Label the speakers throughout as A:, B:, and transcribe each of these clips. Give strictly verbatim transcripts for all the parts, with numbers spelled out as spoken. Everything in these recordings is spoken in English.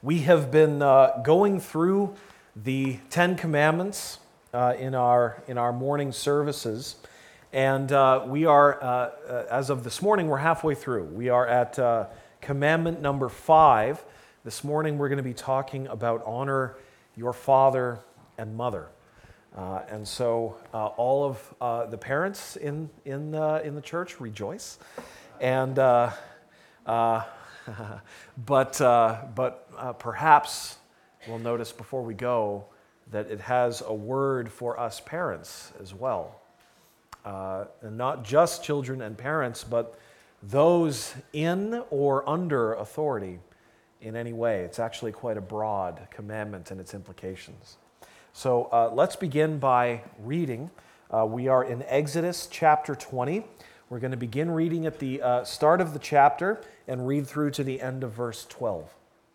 A: We have been uh, going through the Ten Commandments uh, in our in our morning services, and uh, we are, uh, uh, as of this morning, we're halfway through. We are at uh, commandment number five. This morning, we're going to be talking about honor your father and mother, uh, and so uh, all of uh, the parents in in uh, in the church rejoice, and. Uh, uh, but uh, but uh, perhaps we'll notice before we go that it has a word for us parents as well. Uh, and not just children and parents, but those in or under authority in any way. It's actually quite a broad commandment and its implications. So uh, let's begin by reading. Uh, we are in Exodus chapter twenty. We're going to begin reading at the uh, start of the chapter and read through to the end of verse twelve.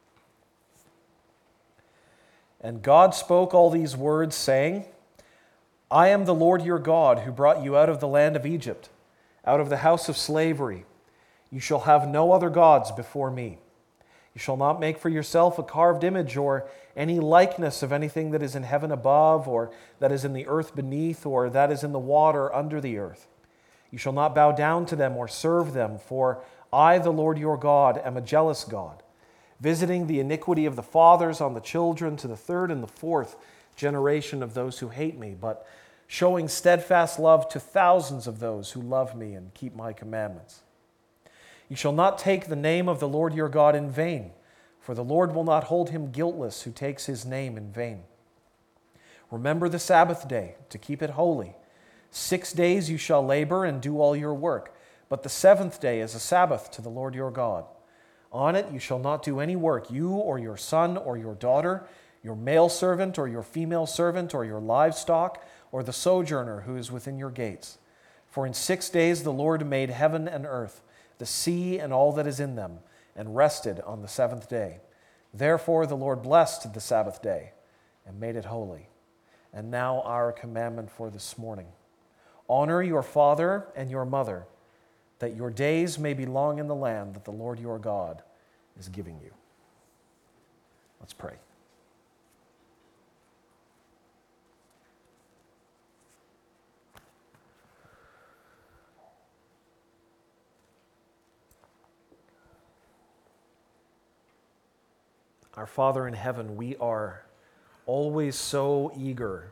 A: And God spoke all these words, saying, I am the Lord your God, who brought you out of the land of Egypt, out of the house of slavery. You shall have no other gods before me. You shall not make for yourself a carved image or any likeness of anything that is in heaven above, or that is in the earth beneath, or that is in the water under the earth. You shall not bow down to them or serve them, for I, the Lord your God, am a jealous God, visiting the iniquity of the fathers on the children to the third and the fourth generation of those who hate me, but showing steadfast love to thousands of those who love me and keep my commandments. You shall not take the name of the Lord your God in vain, for the Lord will not hold him guiltless who takes his name in vain. Remember the Sabbath day to keep it holy. Six days you shall labor and do all your work, but the seventh day is a Sabbath to the Lord your God. On it you shall not do any work, you or your son or your daughter, your male servant or your female servant, or your livestock, or the sojourner who is within your gates. For in six days the Lord made heaven and earth, the sea and all that is in them, and rested on the seventh day. Therefore the Lord blessed the Sabbath day and made it holy. And now our commandment for this morning. Honor your father and your mother, that your days may be long in the land that the Lord your God is giving you. Let's pray. Our Father in heaven, we are always so eager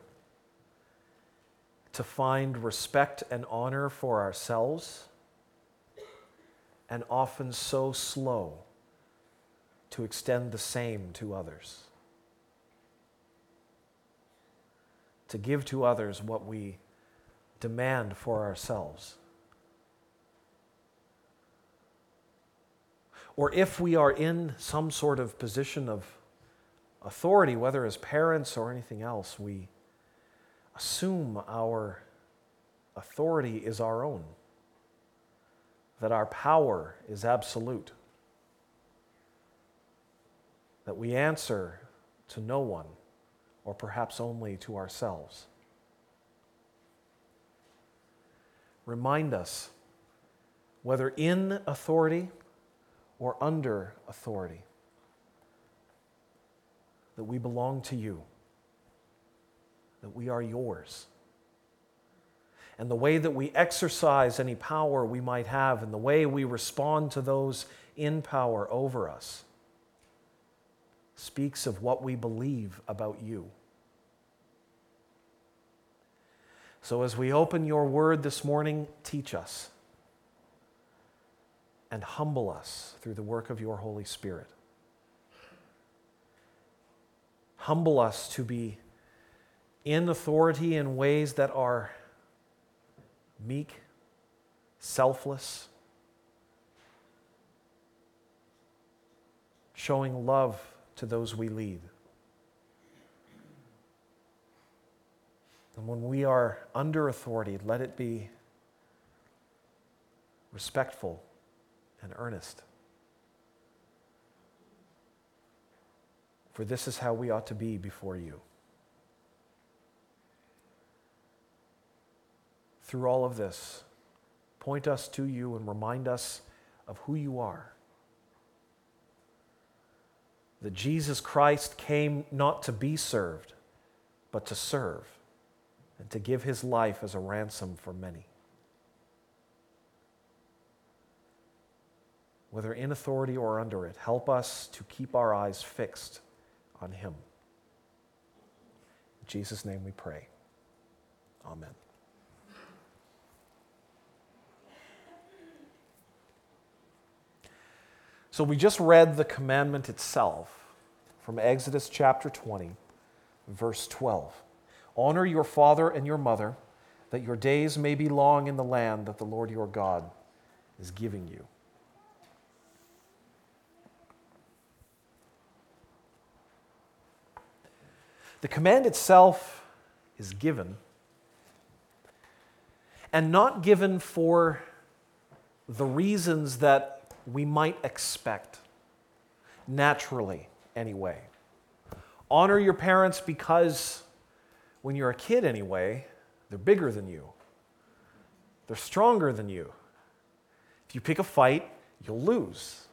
A: to find respect and honor for ourselves, and often so slow to extend the same to others. To give to others what we demand for ourselves. Or if we are in some sort of position of authority, whether as parents or anything else, we assume our authority is our own, that our power is absolute, that we answer to no one, or perhaps only to ourselves. Remind us, whether in authority or under authority, that we belong to you, that we are yours. And the way that we exercise any power we might have, and the way we respond to those in power over us, speaks of what we believe about you. So as we open your word this morning, teach us and humble us through the work of your Holy Spirit. Humble us to be in authority in ways that are meek, selfless, showing love to those we lead. And when we are under authority, let it be respectful and earnest. For this is how we ought to be before you. Through all of this, point us to you and remind us of who you are. that Jesus Christ came not to be served, but to serve, and to give his life as a ransom for many. Whether in authority or under it, help us to keep our eyes fixed on him. In Jesus' name we pray. Amen. So we just read the commandment itself from Exodus chapter twenty, verse twelve. Honor your father and your mother, that your days may be long in the land that the Lord your God is giving you. The command itself is given, and not given for the reasons that we might expect, naturally anyway. Honor your parents because when you're a kid anyway, they're bigger than you. They're stronger than you. If you pick a fight, you'll lose.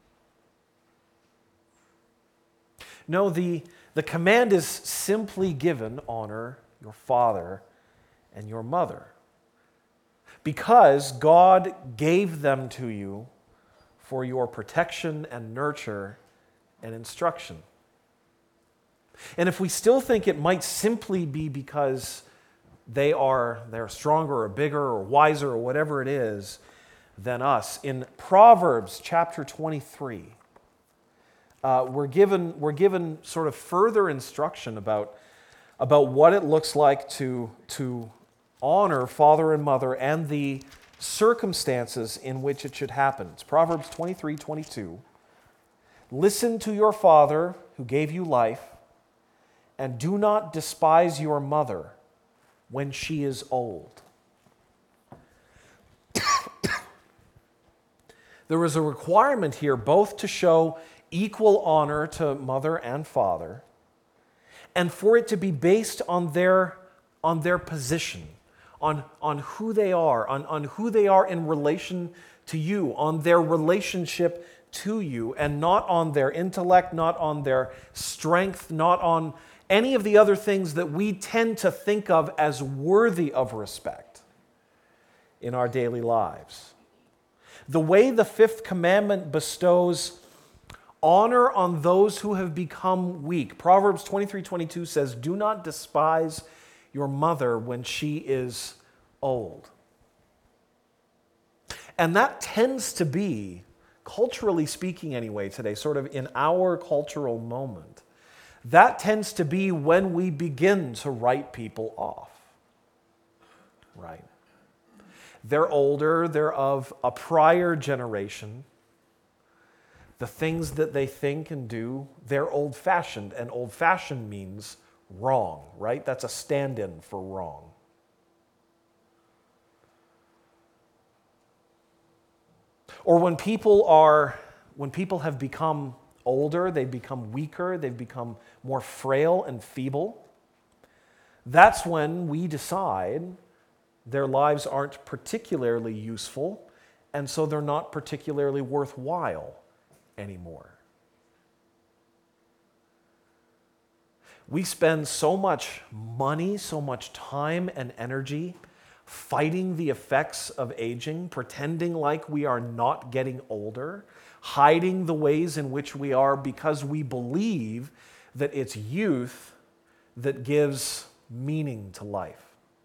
A: No, the, the command is simply given, honor your father and your mother, because God gave them to you for your protection and nurture and instruction. And if we still think it might simply be because they are they're stronger or bigger or wiser or whatever it is than us, in Proverbs chapter twenty-three, uh, we're given we're given sort of further instruction about, about what it looks like to, to honor father and mother and the circumstances in which it should happen. It's Proverbs twenty-three twenty-two. Listen to your father who gave you life, and do not despise your mother when she is old. There is a requirement here both to show equal honor to mother and father, and for it to be based on their, on their position. On, on who they are, on, on who they are in relation to you, on their relationship to you, and not on their intellect, not on their strength, not on any of the other things that we tend to think of as worthy of respect in our daily lives. The way the fifth commandment bestows honor on those who have become weak. Proverbs twenty-three twenty-two says, do not despise your mother when she is old. And that tends to be, culturally speaking anyway today, sort of in our cultural moment, that tends to be when we begin to write people off. Right? They're older, they're of a prior generation. The things that they think and do, they're old-fashioned, and old-fashioned means wrong, right? That's a stand-in for wrong. Or when people are, when people have become older, they've become weaker, they've become more frail and feeble, that's when we decide their lives aren't particularly useful, and so they're not particularly worthwhile anymore. We spend so much money, so much time and energy fighting the effects of aging, pretending like we are not getting older, hiding the ways in which we are because we believe that it's youth that gives meaning to life,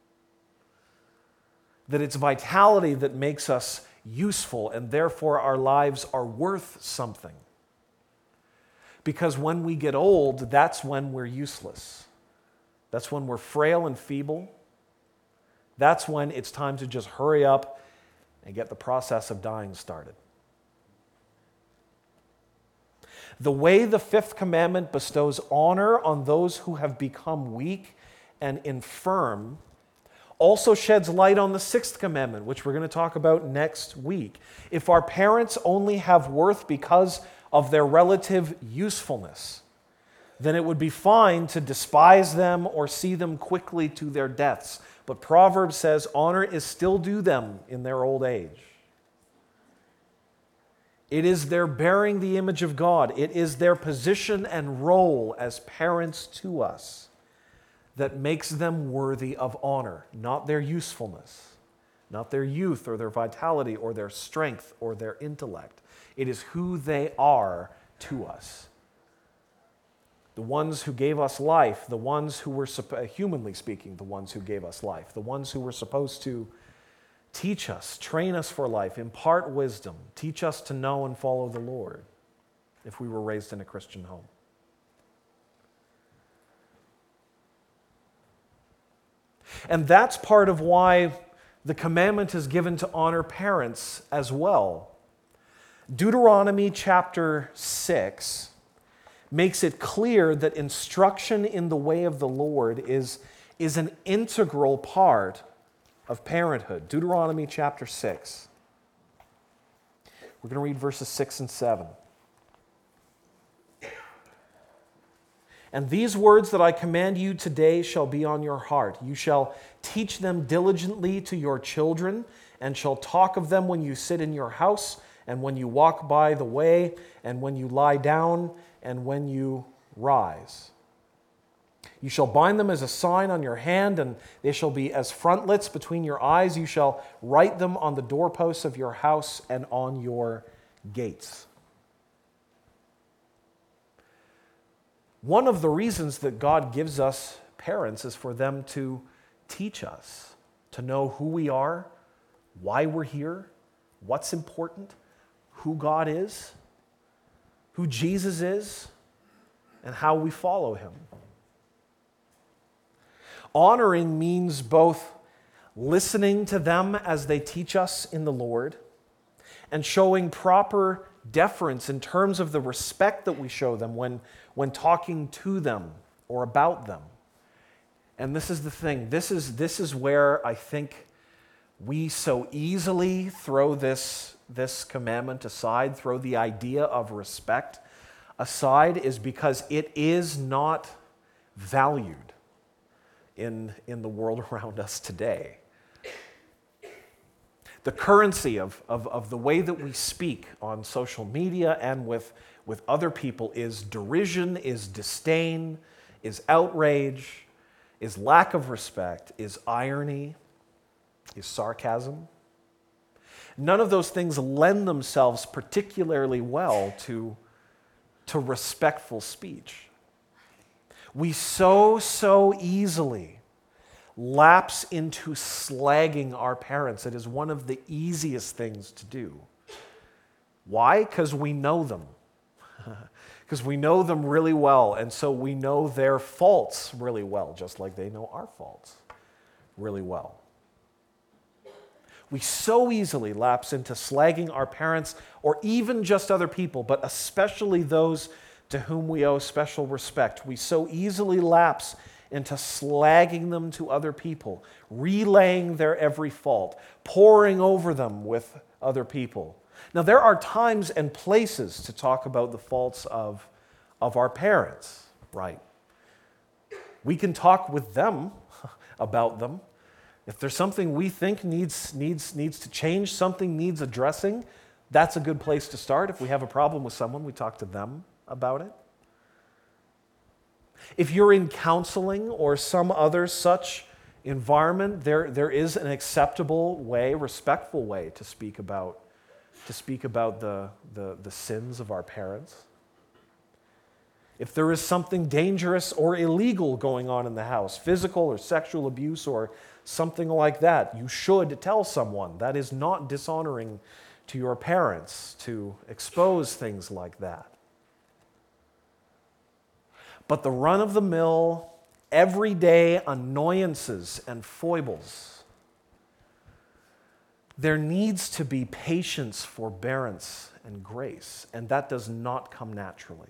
A: that it's vitality that makes us useful, and therefore our lives are worth something. Because when we get old, that's when we're useless. That's when we're frail and feeble. That's when it's time to just hurry up and get the process of dying started. The way the fifth commandment bestows honor on those who have become weak and infirm also sheds light on the sixth commandment, which we're going to talk about next week. If our parents only have worth because of their relative usefulness, then it would be fine to despise them or see them quickly to their deaths. But Proverbs says honor is still due them in their old age. It is their bearing the image of God. It is their position and role as parents to us that makes them worthy of honor, not their usefulness, not their youth or their vitality or their strength or their intellect. It is who they are to us. The ones who gave us life, the ones who were, humanly speaking, the ones who gave us life, the ones who were supposed to teach us, train us for life, impart wisdom, teach us to know and follow the Lord if we were raised in a Christian home. And that's part of why the commandment is given to honor parents as well. Deuteronomy chapter six makes it clear that instruction in the way of the Lord is, is an integral part of parenthood. Deuteronomy chapter six. We're going to read verses six and seven. And these words that I command you today shall be on your heart. You shall teach them diligently to your children, and shall talk of them when you sit in your house, and when you walk by the way, and when you lie down, and when you rise. You shall bind them as a sign on your hand, and they shall be as frontlets between your eyes. You shall write them on the doorposts of your house and on your gates. One of the reasons that God gives us parents is for them to teach us, to know who we are, why we're here, what's important, who God is, who Jesus is, and how we follow him. Honoring means both listening to them as they teach us in the Lord and showing proper deference in terms of the respect that we show them when, when talking to them or about them. And this is the thing. This is, this is where I think we so easily throw this, this commandment aside, throw the idea of respect aside, is because it is not valued in, in the world around us today. The currency of, of, of the way that we speak on social media and with, with other people is derision, is disdain, is outrage, is lack of respect, is irony, is sarcasm. None of those things lend themselves particularly well to, to respectful speech. We so, so easily lapse into slagging our parents. It is one of the easiest things to do. Why? Because we know them. Because we know them really well, and so we know their faults really well, just like they know our faults really well. We so easily lapse into slagging our parents, or even just other people, but especially those to whom we owe special respect. We so easily lapse into slagging them to other people, relaying their every fault, pouring over them with other people. Now, there are times and places to talk about the faults of, of our parents, right? We can talk with them about them. If there's something we think needs, needs, needs to change, something needs addressing, that's a good place to start. If we have a problem with someone, we talk to them about it. If you're in counseling or some other such environment, there, there is an acceptable way, respectful way to speak about, to speak about the, the, the sins of our parents. If there is something dangerous or illegal going on in the house, physical or sexual abuse or something like that, you should tell someone. That is not dishonoring to your parents to expose things like that. But the run-of-the-mill, everyday annoyances and foibles, there needs to be patience, forbearance, and grace, and that does not come naturally.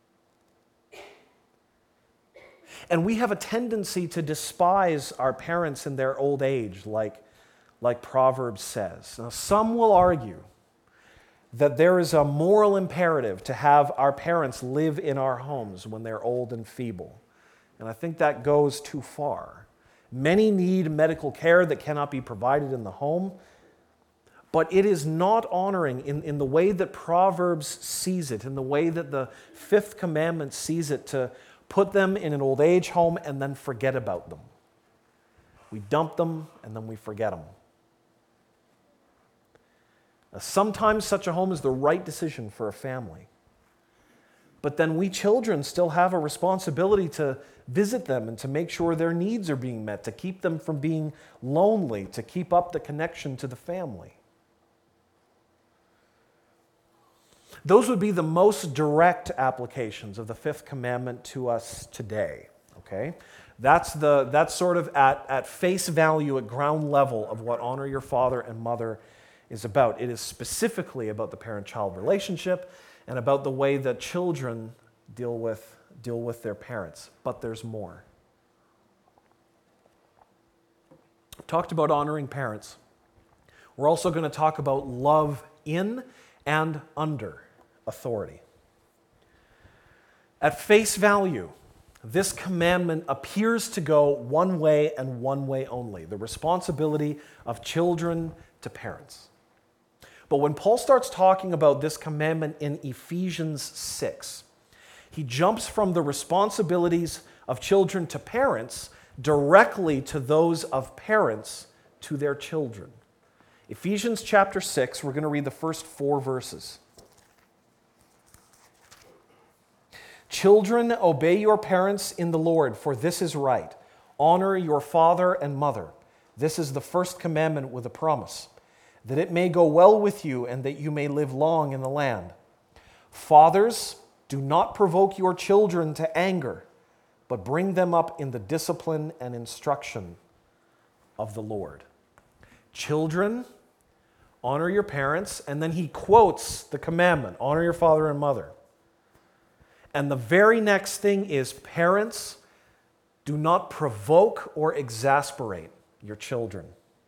A: And we have a tendency to despise our parents in their old age, like, like Proverbs says. Now, some will argue that there is a moral imperative to have our parents live in our homes when they're old and feeble. And I think that goes too far. Many need medical care that cannot be provided in the home, but it is not honoring in, in the way that Proverbs sees it, in the way that the fifth commandment sees it, to put them in an old age home and then forget about them. We dump them and then we forget them. Now, sometimes such a home is the right decision for a family. But then we children still have a responsibility to visit them and to make sure their needs are being met, to keep them from being lonely, to keep up the connection to the family. Those would be the most direct applications of the fifth commandment to us today. Okay? That's the that's sort of at, at face value, at ground level of what honor your father and mother is about. It is specifically about the parent-child relationship and about the way that children deal with, deal with their parents. But there's more. We've talked about honoring parents. We're also going to talk about love in and under authority. At face value, this commandment appears to go one way and one way only, the responsibility of children to parents. But when Paul starts talking about this commandment in Ephesians six, he jumps from the responsibilities of children to parents directly to those of parents to their children. Ephesians chapter six, we're going to read the first four verses. Children, obey your parents in the Lord, for this is right. Honor your father and mother. This is the first commandment with a promise, that it may go well with you and that you may live long in the land. Fathers, do not provoke your children to anger, but bring them up in the discipline and instruction of the Lord. Children, honor your parents, and then he quotes the commandment, honor your father and mother. And the very next thing is, parents, do not provoke or exasperate your children.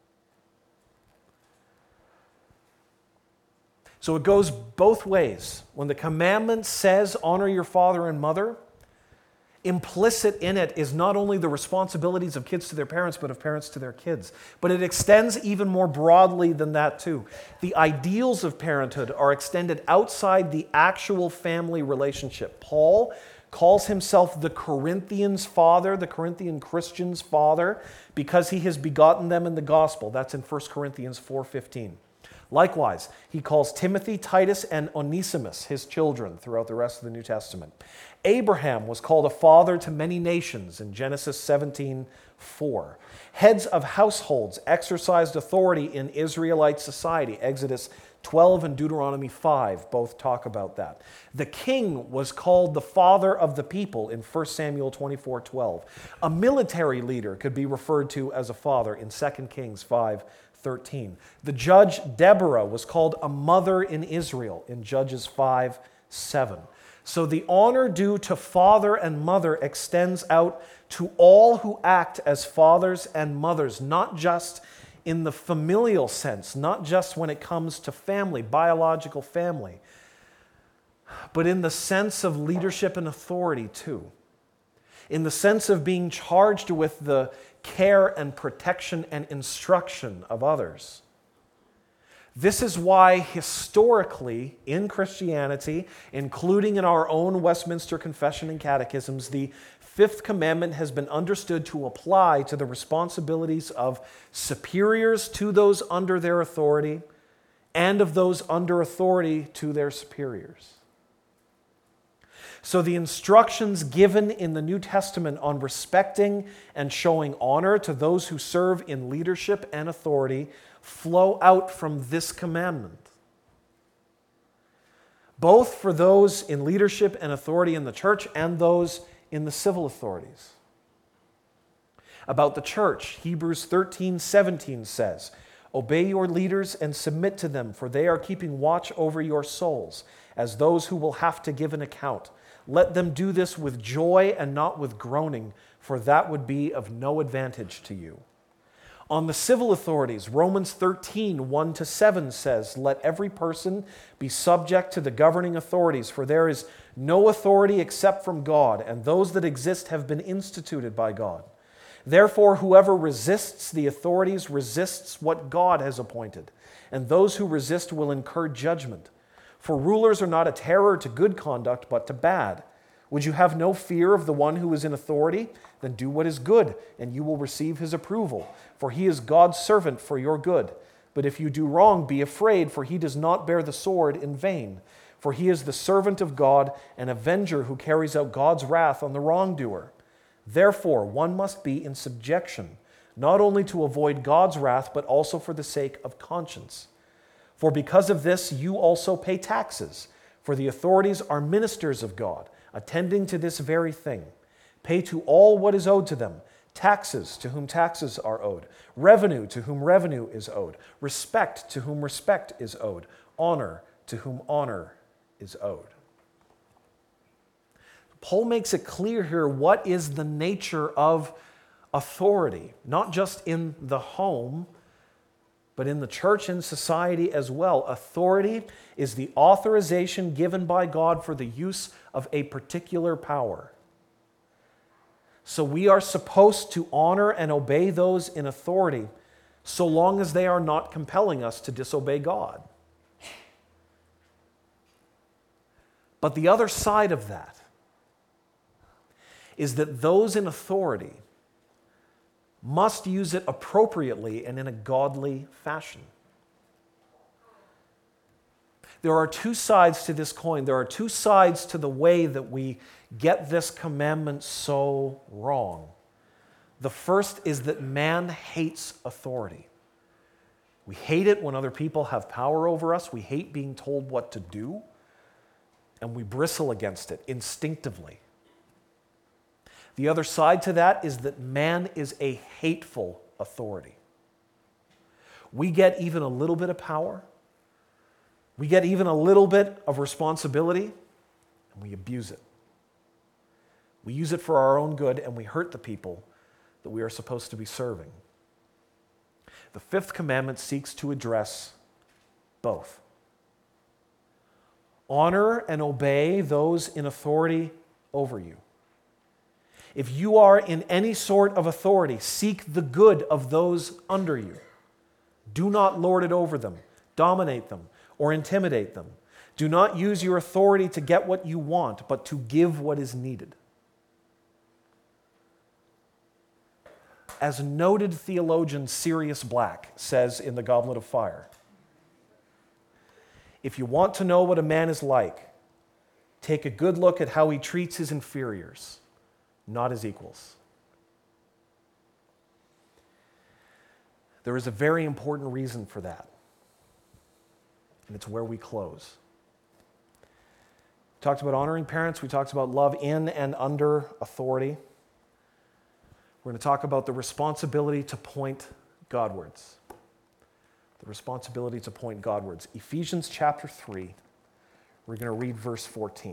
A: So it goes both ways. When the commandment says, honor your father and mother, implicit in it is not only the responsibilities of kids to their parents, but of parents to their kids. But it extends even more broadly than that too. The ideals of parenthood are extended outside the actual family relationship. Paul calls himself the Corinthians' father, the Corinthian Christians' father, because he has begotten them in the gospel. That's in First Corinthians four fifteen. Likewise, he calls Timothy, Titus, and Onesimus his children throughout the rest of the New Testament. Abraham was called a father to many nations in Genesis seventeen four. Heads of households exercised authority in Israelite society. Exodus twelve and Deuteronomy five both talk about that. The king was called the father of the people in First Samuel twenty-four twelve. A military leader could be referred to as a father in Second Kings five thirteen. The judge Deborah was called a mother in Israel in Judges five seven. So the honor due to father and mother extends out to all who act as fathers and mothers, not just in the familial sense, not just when it comes to family, biological family, but in the sense of leadership and authority too. In the sense of being charged with the care and protection and instruction of others. This is why historically in Christianity, including in our own Westminster Confession and Catechisms, the fifth commandment has been understood to apply to the responsibilities of superiors to those under their authority and of those under authority to their superiors. So the instructions given in the New Testament on respecting and showing honor to those who serve in leadership and authority flow out from this commandment. Both for those in leadership and authority in the church and those in the civil authorities. About the church, Hebrews thirteen seventeen says, obey your leaders and submit to them, for they are keeping watch over your souls, as those who will have to give an account. Let them do this with joy and not with groaning, for that would be of no advantage to you. On the civil authorities, Romans thirteen one to seven says, let every person be subject to the governing authorities, for there is no authority except from God, and those that exist have been instituted by God. Therefore, whoever resists the authorities resists what God has appointed, and those who resist will incur judgment. For rulers are not a terror to good conduct, but to bad. Would you have no fear of the one who is in authority? Then do what is good, and you will receive his approval, for he is God's servant for your good. But if you do wrong, be afraid, for he does not bear the sword in vain. For he is the servant of God, an avenger who carries out God's wrath on the wrongdoer. Therefore, one must be in subjection, not only to avoid God's wrath, but also for the sake of conscience. For because of this, you also pay taxes, for the authorities are ministers of God, attending to this very thing. Pay to all what is owed to them, taxes to whom taxes are owed, revenue to whom revenue is owed, respect to whom respect is owed, honor to whom honor is owed. Paul makes it clear here what is the nature of authority, not just in the home, but in the church and society as well. Authority is the authorization given by God for the use of a particular power. So we are supposed to honor and obey those in authority so long as they are not compelling us to disobey God. But the other side of that is that those in authority must use it appropriately and in a godly fashion. There are two sides to this coin. There are two sides to the way that we get this commandment so wrong. The first is that man hates authority. We hate it when other people have power over us. We hate being told what to do, and we bristle against it instinctively. The other side to that is that man is a hateful authority. We get even a little bit of power, we get even a little bit of responsibility, and we abuse it. We use it for our own good, and we hurt the people that we are supposed to be serving. The fifth commandment seeks to address both. Honor and obey those in authority over you. If you are in any sort of authority, seek the good of those under you. Do not lord it over them, dominate them, or intimidate them. Do not use your authority to get what you want, but to give what is needed. As noted theologian Sirius Black says in The Goblet of Fire, if you want to know what a man is like, take a good look at how he treats his inferiors, not his equals. There is a very important reason for that, and it's where we close. We talked about honoring parents. We talked about love in and under authority. We're going to talk about the responsibility to point Godwards. The responsibility to point Godwards. Ephesians chapter three, we're going to read verse fourteen.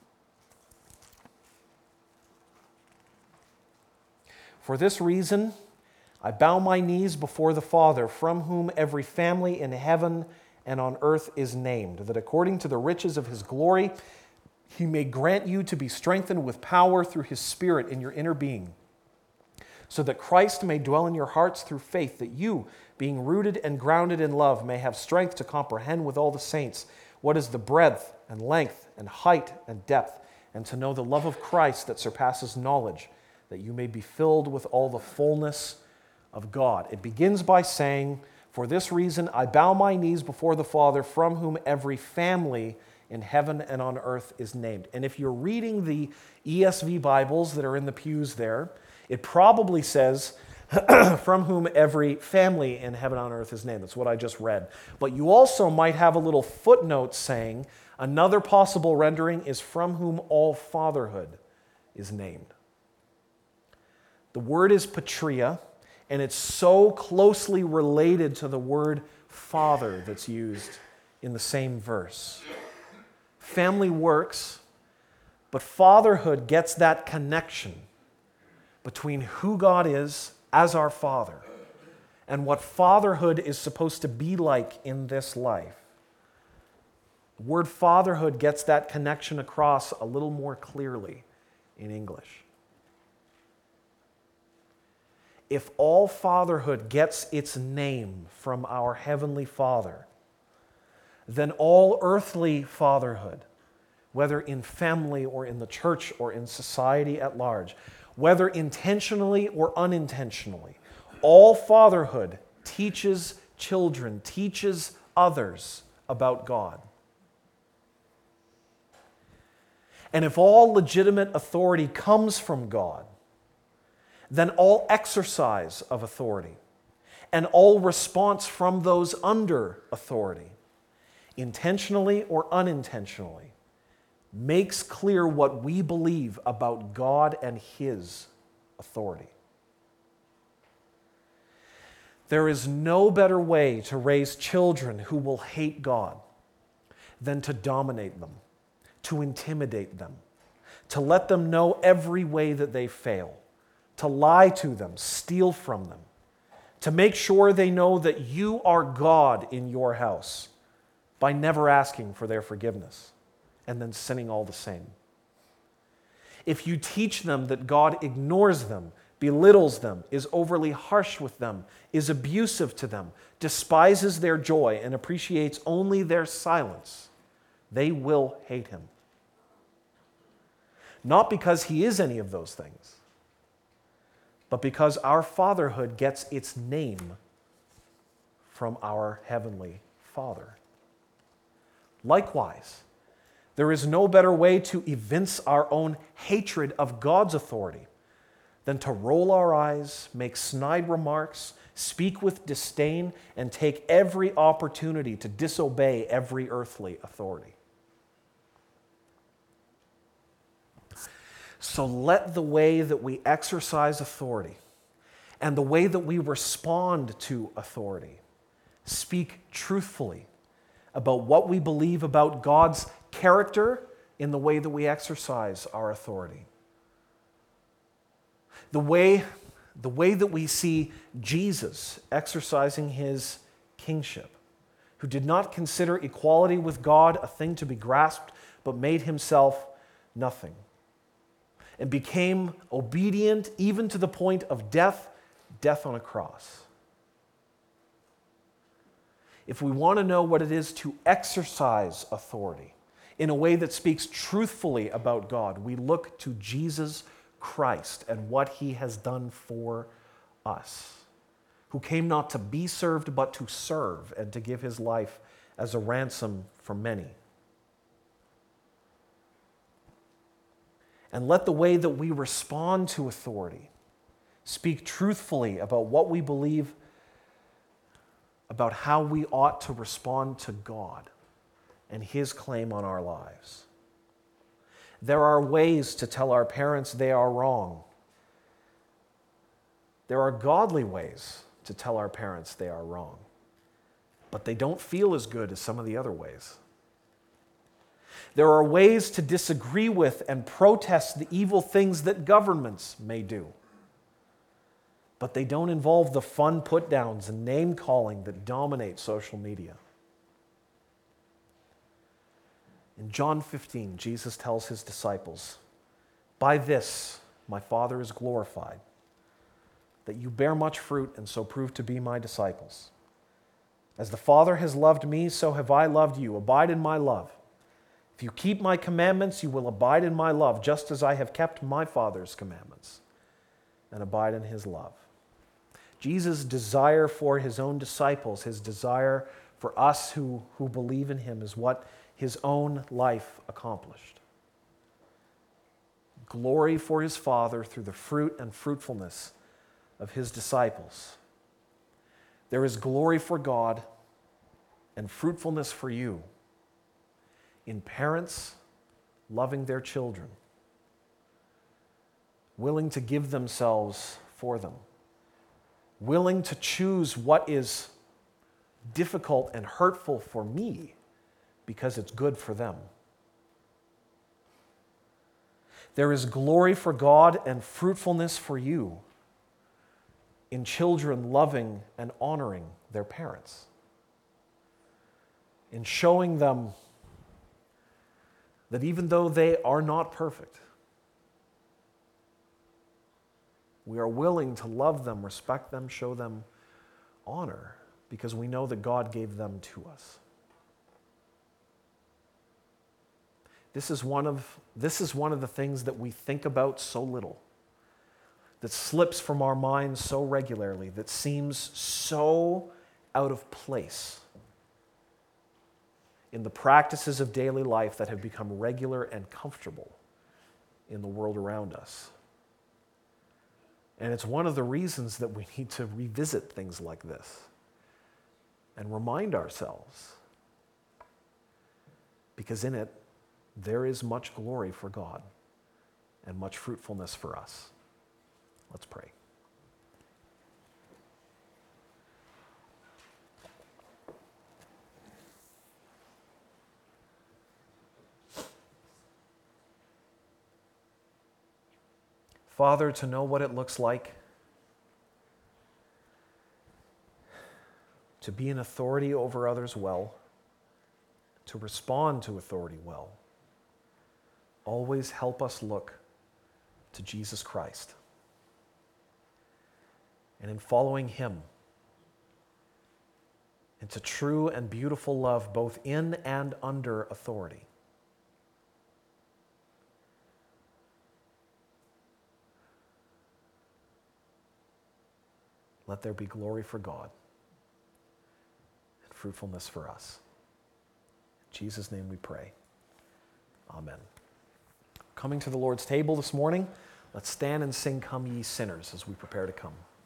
A: For this reason, I bow my knees before the Father, from whom every family in heaven and on earth is named, that according to the riches of his glory, he may grant you to be strengthened with power through his Spirit in your inner being, so that Christ may dwell in your hearts through faith, that you, being rooted and grounded in love, may have strength to comprehend with all the saints what is the breadth and length and height and depth, and to know the love of Christ that surpasses knowledge, that you may be filled with all the fullness of God. It begins by saying, for this reason I bow my knees before the Father, from whom every family in heaven and on earth is named. And if you're reading the E S V Bibles that are in the pews there, it probably says, from whom every family in heaven and on earth is named. That's what I just read. But you also might have a little footnote saying, another possible rendering is from whom all fatherhood is named. The word is patria, and it's so closely related to the word father that's used in the same verse. Family works, but fatherhood gets that connection between who God is as our Father and what fatherhood is supposed to be like in this life. The word fatherhood gets that connection across a little more clearly in English. if all fatherhood gets its name from our Heavenly Father, then all earthly fatherhood, whether in family or in the church or in society at large, whether intentionally or unintentionally, all fatherhood teaches children, teaches others about God. And if all legitimate authority comes from God, then all exercise of authority and all response from those under authority, intentionally or unintentionally, makes clear what we believe about God and His authority. There is no better way to raise children who will hate God than to dominate them, to intimidate them, to let them know every way that they fail, to lie to them, steal from them, to make sure they know that you are God in your house by never asking for their forgiveness and then sinning all the same. If you teach them that God ignores them, belittles them, is overly harsh with them, is abusive to them, despises their joy, and appreciates only their silence, they will hate Him. Not because He is any of those things, but because our fatherhood gets its name from our Heavenly Father. Likewise, there is no better way to evince our own hatred of God's authority than to roll our eyes, make snide remarks, speak with disdain, and take every opportunity to disobey every earthly authority. So let the way that we exercise authority and the way that we respond to authority speak truthfully about what we believe about God's character in the way that we exercise our authority. The way, the way that we see Jesus exercising His kingship, who did not consider equality with God a thing to be grasped, but made Himself nothing, and became obedient even to the point of death, death on a cross. If we want to know what it is to exercise authority in a way that speaks truthfully about God, we look to Jesus Christ and what He has done for us, who came not to be served, but to serve and to give His life as a ransom for many. And let the way that we respond to authority speak truthfully about what we believe about how we ought to respond to God and His claim on our lives. There are ways to tell our parents they are wrong. There are godly ways to tell our parents they are wrong, but they don't feel as good as some of the other ways. There are ways to disagree with and protest the evil things that governments may do, but they don't involve the fun put-downs and name-calling that dominate social media. In John fifteen, Jesus tells His disciples, "By this my Father is glorified, that you bear much fruit and so prove to be my disciples. As the Father has loved me, so have I loved you. Abide in my love. If you keep my commandments, you will abide in my love, just as I have kept my Father's commandments and abide in His love." Jesus' desire for His own disciples, His desire for us who, who believe in Him, is what His own life accomplished. Glory for His Father through the fruit and fruitfulness of His disciples. There is glory for God and fruitfulness for you in parents loving their children, willing to give themselves for them, willing to choose what is difficult and hurtful for me because it's good for them. There is glory for God and fruitfulness for you in children loving and honoring their parents, in showing them that even though they are not perfect, We are willing to love them, respect them, show them honor, because we know that God gave them to us. This is one of, this is one of the things that we think about so little, that slips from our minds so regularly, that seems so out of place in the practices of daily life that have become regular and comfortable in the world around us. And it's one of the reasons that we need to revisit things like this and remind ourselves, because in it, there is much glory for God and much fruitfulness for us. Let's pray. Father, to know what it looks like to be an authority over others well, to respond to authority well, always help us look to Jesus Christ. And in following him, into true and beautiful love, both in and under authority. Let there be glory for God and fruitfulness for us. In Jesus' name we pray. Amen. Coming to the Lord's table this morning, let's stand and sing Come Ye Sinners as we prepare to come.